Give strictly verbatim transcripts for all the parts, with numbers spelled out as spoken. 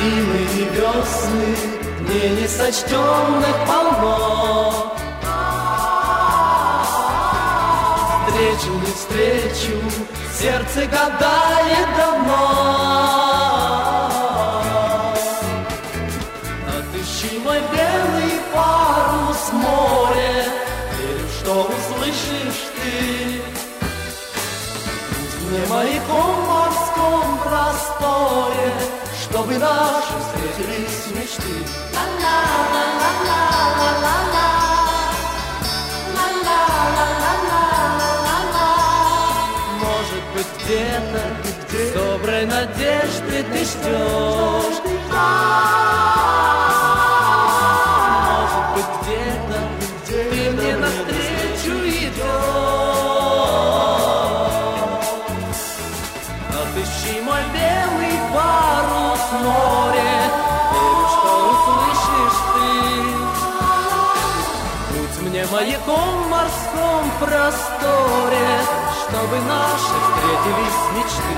Зимы и весны, дней несочтенных полно. Встречу, не встречу, сердце гадает давно. Отыщи мой белый парус море, верю, что услышишь ты. Будь мне маяком в морском просторе, чтобы наши встретились мечты. Может быть, где-то с доброй надеждой ты ждешь. Может быть, где-то ты мне навстречу идешь. Отыщи мой белый парус море, верю, что услышишь ты. Будь мне маяком в морском просторе, чтобы наши встретились мечты.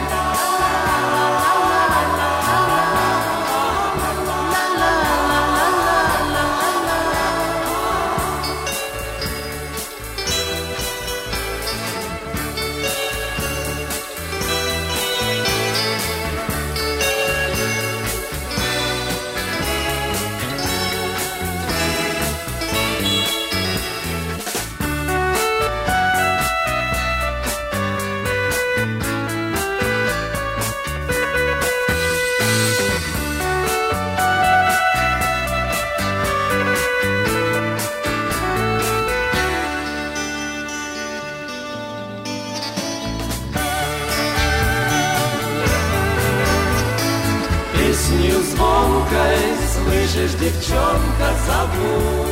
Песню звонкой слышишь, девчонка, зовут.